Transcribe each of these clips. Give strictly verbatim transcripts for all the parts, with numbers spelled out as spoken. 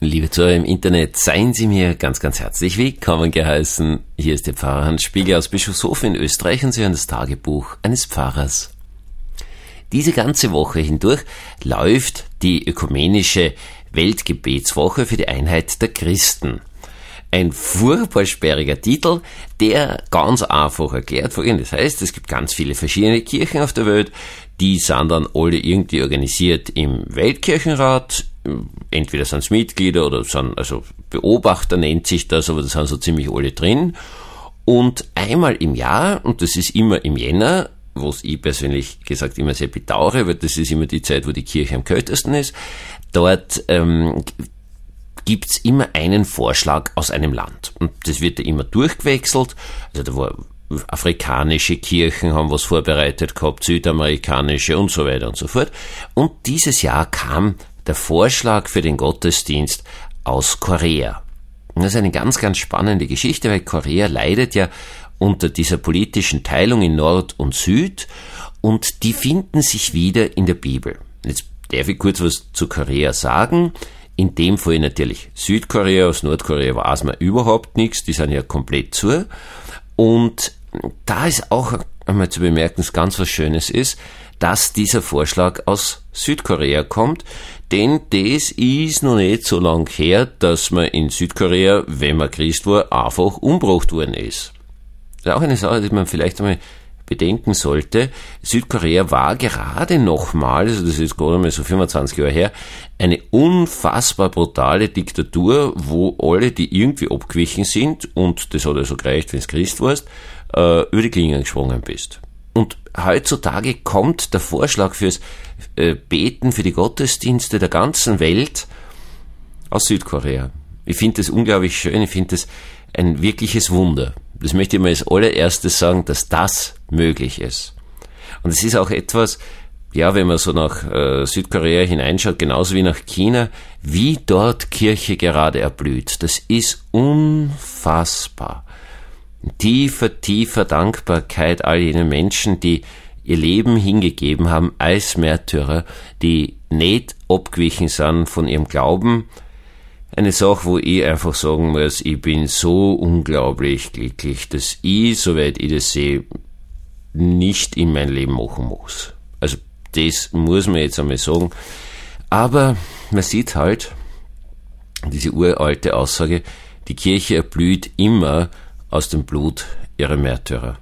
Liebe Zuhörer im Internet, seien Sie mir ganz, ganz herzlich willkommen geheißen. Hier ist der Pfarrer Hans Spiegel aus Bischofshofen in Österreich und Sie hören das Tagebuch eines Pfarrers. Diese ganze Woche hindurch läuft die ökumenische Weltgebetswoche für die Einheit der Christen. Ein furchtbar sperriger Titel, der ganz einfach erklärt folgendes heißt, es gibt ganz viele verschiedene Kirchen auf der Welt, die sind dann alle irgendwie organisiert im Weltkirchenrat, entweder sind es Mitglieder oder sind, also Beobachter nennt sich das, aber da sind so ziemlich alle drin. Und einmal im Jahr, und das ist immer im Jänner, was ich persönlich gesagt immer sehr bedauere, weil das ist immer die Zeit, wo die Kirche am kältesten ist, dort ähm, gibt's immer einen Vorschlag aus einem Land. Und das wird ja immer durchgewechselt. Also da war afrikanische Kirchen haben was vorbereitet gehabt, südamerikanische und so weiter und so fort. Und dieses Jahr kam der Vorschlag für den Gottesdienst aus Korea. Und das ist eine ganz, ganz spannende Geschichte, weil Korea leidet ja unter dieser politischen Teilung in Nord und Süd und die finden sich wieder in der Bibel. Jetzt darf ich kurz was zu Korea sagen. In dem Fall natürlich Südkorea, aus Nordkorea weiß man überhaupt nichts, die sind ja komplett zu. Und da ist auch einmal zu bemerken, dass ganz was Schönes ist, dass dieser Vorschlag aus Südkorea kommt, denn das ist noch nicht so lang her, dass man in Südkorea, wenn man Christ war, einfach umgebracht worden ist. Das ist auch eine Sache, die man vielleicht einmal bedenken sollte. Südkorea war gerade nochmal, also das ist gerade mal so fünfundzwanzig Jahre her, eine unfassbar brutale Diktatur, wo alle, die irgendwie abgewichen sind, und das hat also gereicht, wenn du Christ warst, äh, über die Klinge gesprungen bist. Und heutzutage kommt der Vorschlag fürs äh, Beten für die Gottesdienste der ganzen Welt aus Südkorea. Ich finde das unglaublich schön, ich finde das ein wirkliches Wunder. Das möchte ich mal als allererstes sagen, dass das möglich ist. Und es ist auch etwas, ja, wenn man so nach äh, Südkorea hineinschaut, genauso wie nach China, wie dort Kirche gerade erblüht. Das ist unfassbar. Tiefer, tiefer Dankbarkeit all jenen Menschen, die ihr Leben hingegeben haben als Märtyrer, die nicht abgewichen sind von ihrem Glauben. Eine Sache, wo ich einfach sagen muss, ich bin so unglaublich glücklich, dass ich, soweit ich das sehe, nicht in mein Leben machen muss. Also das muss man jetzt einmal sagen. Aber man sieht halt, diese uralte Aussage, die Kirche erblüht immer aus dem Blut ihrer Märtyrer.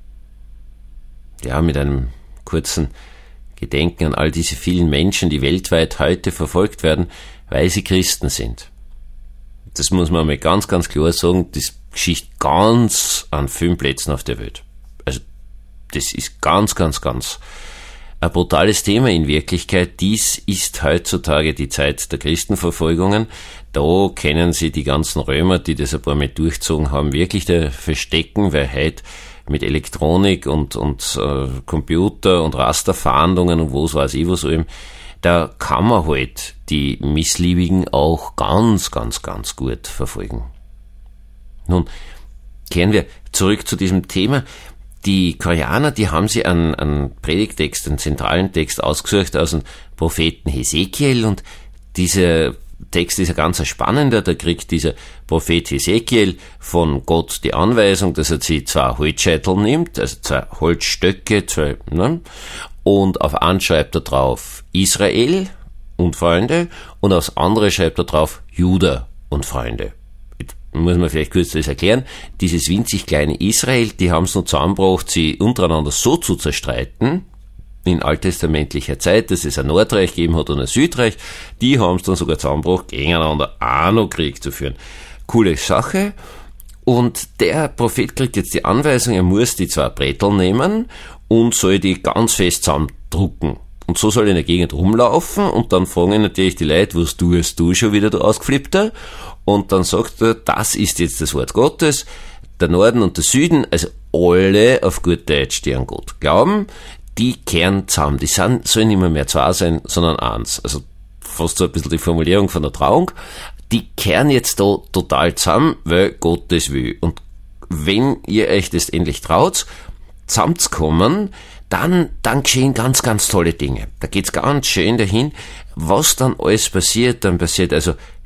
Ja, mit einem kurzen Gedenken an all diese vielen Menschen, die weltweit heute verfolgt werden, weil sie Christen sind. Das muss man mal ganz, ganz klar sagen, das geschieht ganz an vielen Plätzen auf der Welt. Also, das ist ganz, ganz, ganz ein brutales Thema in Wirklichkeit. Dies ist heutzutage die Zeit der Christenverfolgungen. Da kennen Sie die ganzen Römer, die das ein paar Mal durchgezogen haben, wirklich da verstecken, weil heute mit Elektronik und, und äh, Computer und Rasterfahndungen und was weiß ich was allem, da kann man halt die Missliebigen auch ganz, ganz, ganz gut verfolgen. Nun, kehren wir zurück zu diesem Thema. Die Koreaner, die haben sich einen, einen Predigtext, einen zentralen Text ausgesucht aus dem Propheten Hesekiel und dieser Text ist ein ganz spannender, da kriegt dieser Prophet Hesekiel von Gott die Anweisung, dass er sich zwei Holzscheitel nimmt, also zwei Holzstöcke, zwei, ne? Und auf einen schreibt er drauf Israel und Freunde und aufs andere schreibt er drauf Juda und Freunde. Jetzt muss man vielleicht kurz das erklären. Dieses winzig kleine Israel, die haben es noch zusammengebracht, sie untereinander so zu zerstreiten, in alttestamentlicher Zeit, dass es ein Nordreich gegeben hat und ein Südreich, die haben es dann sogar zusammengebracht, gegeneinander auch noch Krieg zu führen. Coole Sache. Und der Prophet kriegt jetzt die Anweisung, er muss die zwei Breteln nehmen und soll die ganz fest zusammendrucken. Und so soll er in der Gegend rumlaufen und dann fragen natürlich die Leute, was tust du schon wieder, du Ausgeflippter? Und dann sagt er, das ist jetzt das Wort Gottes, der Norden und der Süden, also alle auf gut Deutsch, die an Gott glauben, die kehren zusammen. Die sind, sollen nicht mehr, mehr zwei sein, sondern eins. Also fast so ein bisschen die Formulierung von der Trauung. Die kehren jetzt da total zusammen, weil Gott das will. Und wenn ihr euch das endlich traut, zusammenzukommen, dann, dann geschehen ganz, ganz tolle Dinge. Da geht's ganz schön dahin, was dann alles passiert. Dann passiert also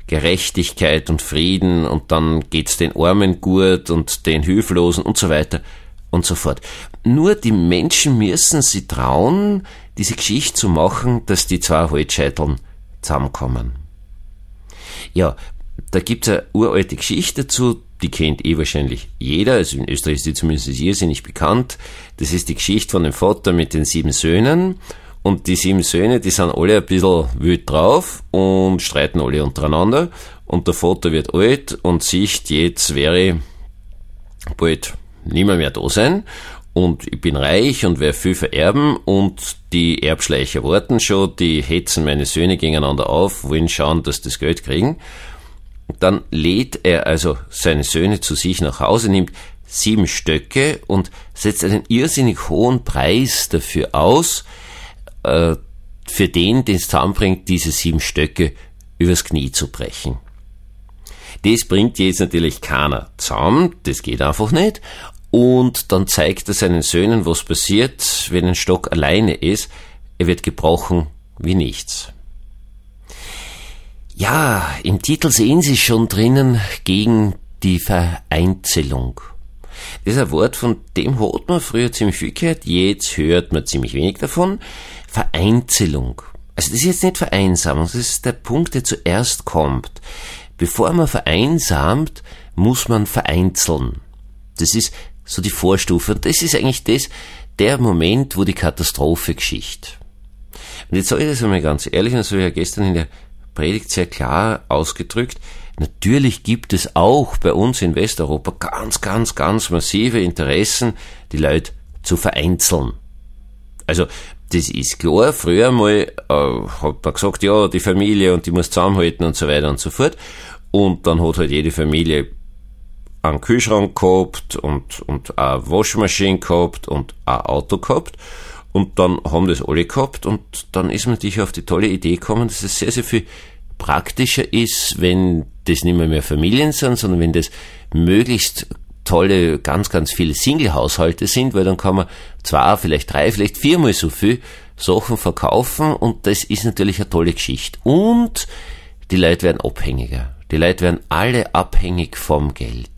Gerechtigkeit und Frieden und dann geht's den Armen gut und den Hilflosen und so weiter und so fort. Nur die Menschen müssen sich trauen, diese Geschichte zu machen, dass die zwei Holzscheiteln zusammenkommen. Ja, da gibt's eine uralte Geschichte dazu, die kennt eh wahrscheinlich jeder, also in Österreich ist die zumindest irrsinnig bekannt. Das ist die Geschichte von dem Vater mit den sieben Söhnen. Und die sieben Söhne, die sind alle ein bisschen wild drauf und streiten alle untereinander. Und der Vater wird alt und sieht, jetzt wäre bald nimmer mehr da sein. Und ich bin reich und werde viel vererben. Und die Erbschleicher warten schon, die hetzen meine Söhne gegeneinander auf, wollen schauen, dass das Geld kriegen. Dann lädt er also seine Söhne zu sich nach Hause, nimmt sieben Stöcke und setzt einen irrsinnig hohen Preis dafür aus, für den, den es zusammenbringt, diese sieben Stöcke übers Knie zu brechen. Das bringt jetzt natürlich keiner zusammen, das geht einfach nicht. Und dann zeigt er seinen Söhnen, was passiert, wenn ein Stock alleine ist. Er wird gebrochen wie nichts. Ja, im Titel sehen Sie schon drinnen, gegen die Vereinzelung. Das ist ein Wort, von dem hat man früher ziemlich viel gehört, jetzt hört man ziemlich wenig davon. Vereinzelung. Also das ist jetzt nicht Vereinsamung, das ist der Punkt, der zuerst kommt. Bevor man vereinsamt, muss man vereinzeln. Das ist so die Vorstufe und das ist eigentlich das, der Moment, wo die Katastrophe geschieht. Und jetzt sage ich das einmal ganz ehrlich, und das habe ich ja gestern in der Predigt sehr klar ausgedrückt, natürlich gibt es auch bei uns in Westeuropa ganz, ganz, ganz massive Interessen, die Leute zu vereinzeln. Also, das ist klar, früher mal äh, hat man gesagt, ja, die Familie und die muss zusammenhalten und so weiter und so fort. Und dann hat halt jede Familie einen Kühlschrank gehabt und, und eine Waschmaschine gehabt und ein Auto gehabt. Und dann haben das alle gehabt und dann ist man natürlich auf die tolle Idee gekommen, dass es sehr, sehr viel praktischer ist, wenn das nicht mehr, mehr Familien sind, sondern wenn das möglichst tolle, ganz, ganz viele Single-Haushalte sind, weil dann kann man zwei, vielleicht drei, vielleicht viermal so viel Sachen verkaufen und das ist natürlich eine tolle Geschichte. Und die Leute werden abhängiger. Die Leute werden alle abhängig vom Geld.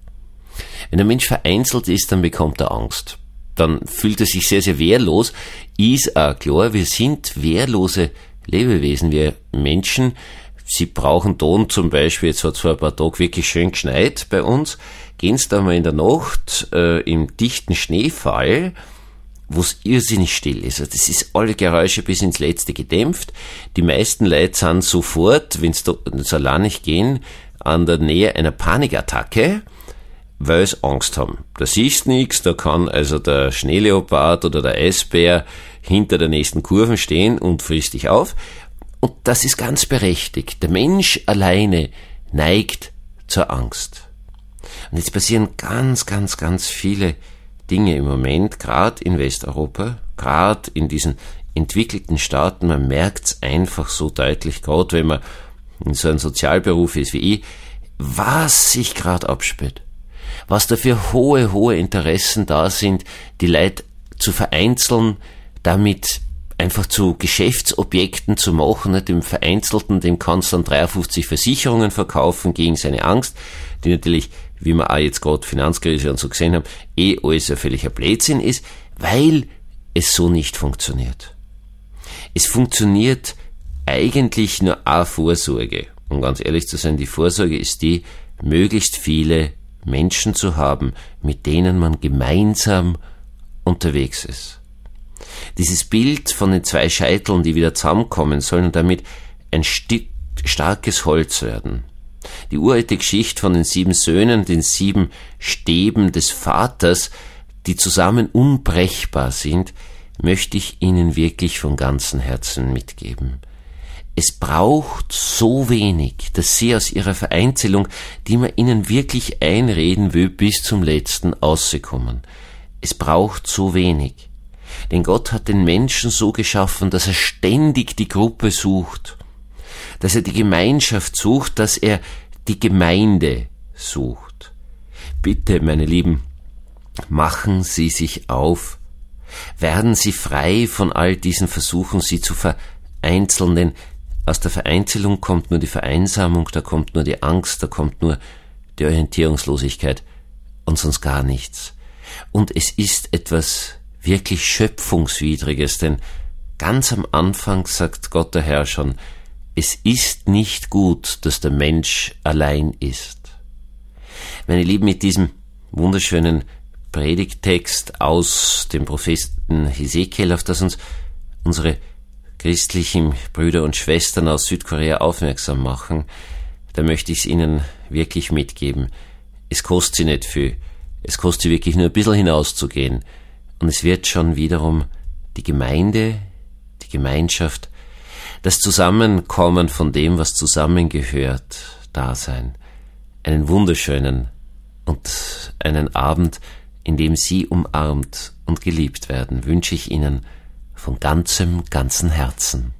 Wenn ein Mensch vereinzelt ist, dann bekommt er Angst. Dann fühlt er sich sehr, sehr wehrlos. Ist auch klar, wir sind wehrlose Lebewesen, wir Menschen. Sie brauchen Ton zum Beispiel, jetzt hat es vor ein paar Tagen wirklich schön geschneit bei uns, gehen Sie da mal in der Nacht äh, im dichten Schneefall, wo es irrsinnig still ist. Also das ist alle Geräusche bis ins Letzte gedämpft. Die meisten Leute sind sofort, wenn sie allein nicht gehen, an der Nähe einer Panikattacke, weil sie Angst haben. Da siehst nichts, da kann also der Schneeleopard oder der Eisbär hinter der nächsten Kurve stehen und frisst dich auf. Und das ist ganz berechtigt. Der Mensch alleine neigt zur Angst. Und jetzt passieren ganz, ganz, ganz viele Dinge im Moment, gerade in Westeuropa, gerade in diesen entwickelten Staaten. Man merkt's einfach so deutlich, gerade wenn man in so einem Sozialberuf ist wie ich, was sich gerade abspielt. Was da für hohe, hohe Interessen da sind, die Leute zu vereinzeln, damit einfach zu Geschäftsobjekten zu machen. Nicht? Dem Vereinzelten, dem kannst du dann dreiundfünfzig Versicherungen verkaufen gegen seine Angst, die natürlich, wie wir auch jetzt gerade Finanzkrise und so gesehen haben, eh alles ein völliger Blödsinn ist, weil es so nicht funktioniert. Es funktioniert eigentlich nur eine Vorsorge. Um ganz ehrlich zu sein, die Vorsorge ist die, möglichst viele Menschen zu haben, mit denen man gemeinsam unterwegs ist. Dieses Bild von den zwei Scheiteln, die wieder zusammenkommen sollen und damit ein sti- starkes Holz werden. Die uralte Geschichte von den sieben Söhnen, den sieben Stäben des Vaters, die zusammen unbrechbar sind, möchte ich Ihnen wirklich von ganzem Herzen mitgeben. Es braucht so wenig, dass Sie aus Ihrer Vereinzelung, die man Ihnen wirklich einreden will, bis zum Letzten rauskommen. Es braucht so wenig. Denn Gott hat den Menschen so geschaffen, dass er ständig die Gruppe sucht, dass er die Gemeinschaft sucht, dass er die Gemeinde sucht. Bitte, meine Lieben, machen Sie sich auf. Werden Sie frei von all diesen Versuchen, Sie zu vereinzeln, denn Aus der Vereinzelung kommt nur die Vereinsamung, da kommt nur die Angst, da kommt nur die Orientierungslosigkeit und sonst gar nichts. Und es ist etwas wirklich Schöpfungswidriges, denn ganz am Anfang sagt Gott der Herr schon, es ist nicht gut, dass der Mensch allein ist. Meine Lieben, mit diesem wunderschönen Predigttext aus dem Propheten Hesekiel, auf das uns unsere christlichen Brüder und Schwestern aus Südkorea aufmerksam machen, da möchte ich es Ihnen wirklich mitgeben. Es kostet Sie nicht viel. Es kostet Sie wirklich nur ein bisschen hinauszugehen. Und es wird schon wiederum die Gemeinde, die Gemeinschaft, das Zusammenkommen von dem, was zusammengehört, da sein. Einen wunderschönen und einen Abend, in dem Sie umarmt und geliebt werden, wünsche ich Ihnen von ganzem, ganzem Herzen.